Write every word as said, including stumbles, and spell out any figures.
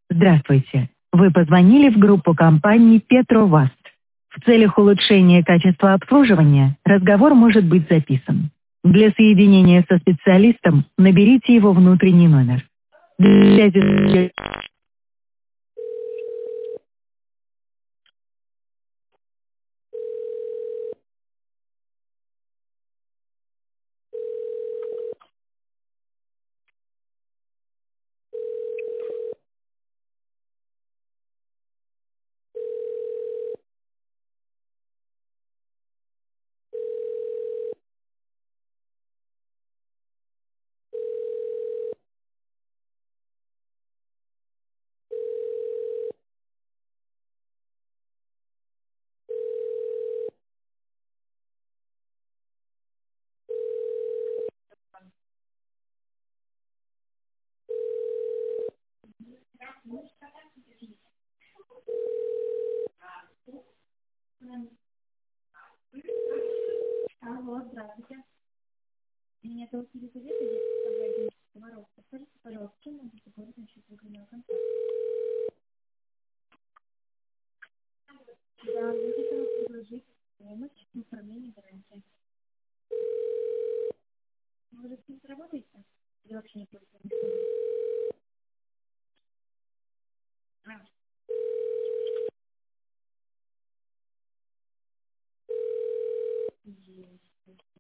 Здравствуйте. Вы позвонили в группу компании Петроваст. В целях улучшения качества обслуживания разговор может быть записан. Для соединения со специалистом наберите его внутренний номер. Для связи- Алло, здравствуйте. Меня зовут Елизавета, я представляю агентство Комаров. Подскажите, пожалуйста, чем могу поговорить насчет выгодного контракта? Да, я хотела предложить помощь в оформлении гарантии. Вы уже с ним работаете? Или вообще не пользуетесь? А, есть.